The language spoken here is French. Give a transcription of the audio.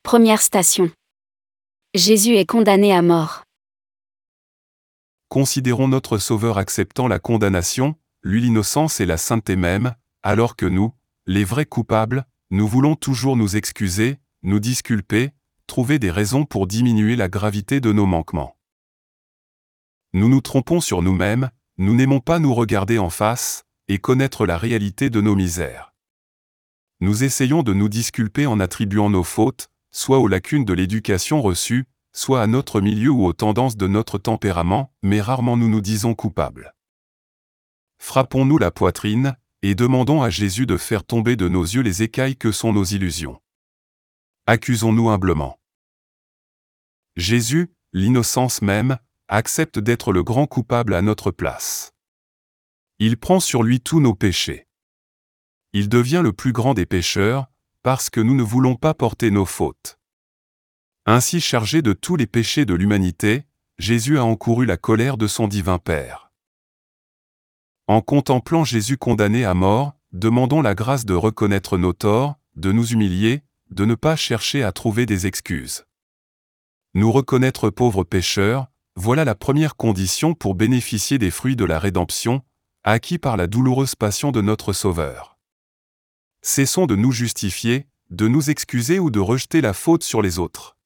Première station. Jésus est condamné à mort. Considérons notre Sauveur acceptant la condamnation, lui l'innocence et la sainteté même, alors que nous, les vrais coupables, nous voulons toujours nous excuser, nous disculper, trouver des raisons pour diminuer la gravité de nos manquements. Nous nous trompons sur nous-mêmes, nous n'aimons pas nous regarder en face, et connaître la réalité de nos misères. Nous essayons de nous disculper en attribuant nos fautes, soit aux lacunes de l'éducation reçue, soit à notre milieu ou aux tendances de notre tempérament, mais rarement nous nous disons coupables. Frappons-nous la poitrine, et demandons à Jésus de faire tomber de nos yeux les écailles que sont nos illusions. Accusons-nous humblement. Jésus, l'innocence même, accepte d'être le grand coupable à notre place. Il prend sur lui tous nos péchés. Il devient le plus grand des pécheurs, parce que nous ne voulons pas porter nos fautes. Ainsi chargé de tous les péchés de l'humanité, Jésus a encouru la colère de son divin Père. En contemplant Jésus condamné à mort, demandons la grâce de reconnaître nos torts, de nous humilier, de ne pas chercher à trouver des excuses. Nous reconnaître pauvres pécheurs, voilà la première condition pour bénéficier des fruits de la rédemption, acquis par la douloureuse passion de notre Sauveur. Cessons de nous justifier, de nous excuser ou de rejeter la faute sur les autres.